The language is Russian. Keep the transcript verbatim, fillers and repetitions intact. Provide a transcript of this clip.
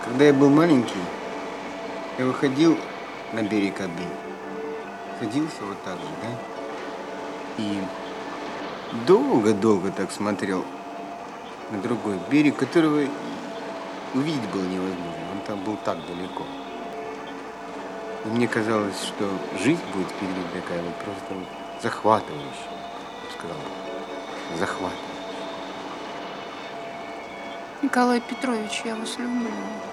Когда я был маленький, я выходил на берег Оды, садился вот так же, да, и долго-долго так смотрел на другой берег, которого и увидеть было невозможно, он там был так далеко. И мне казалось, что жизнь будет впереди такая вот просто вот захватывающая, я бы сказал, захватывающая. Николай Петрович, я вас люблю.